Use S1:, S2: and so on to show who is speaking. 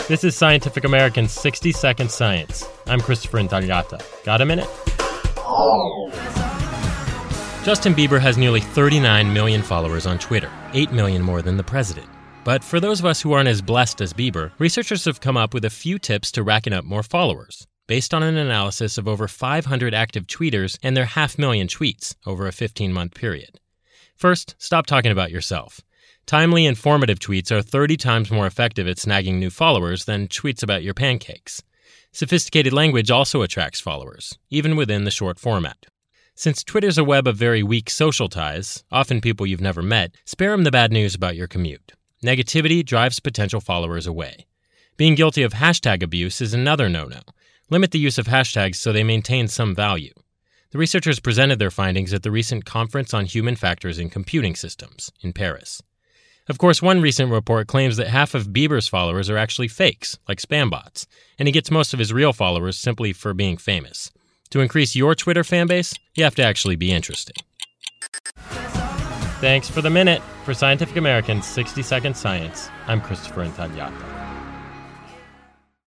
S1: This is Scientific American's 60-Second Science. I'm Christopher Intagliata. Got a minute? Justin Bieber has nearly 39 million followers on Twitter, 8 million more than the president. But for those of us who aren't as blessed as Bieber, researchers have come up with a few tips to racking up more followers, based on an analysis of over 500 active tweeters and their 500,000 tweets over a 15-month period. First, stop talking about yourself. Timely, informative tweets are 30 times more effective at snagging new followers than tweets about your pancakes. Sophisticated language also attracts followers, even within the short format. Since Twitter's a web of very weak social ties, often people you've never met, spare them the bad news about your commute. Negativity drives potential followers away. Being guilty of hashtag abuse is another no-no. Limit the use of hashtags so they maintain some value. The researchers presented their findings at the recent Conference on Human Factors in Computing Systems in Paris. Of course, one recent report claims that half of Bieber's followers are actually fakes, like spam bots, and he gets most of his real followers simply for being famous. To increase your Twitter fan base, you have to actually be interesting. Thanks for the minute. For Scientific American's 60-Second Science, I'm Christopher Intagliata.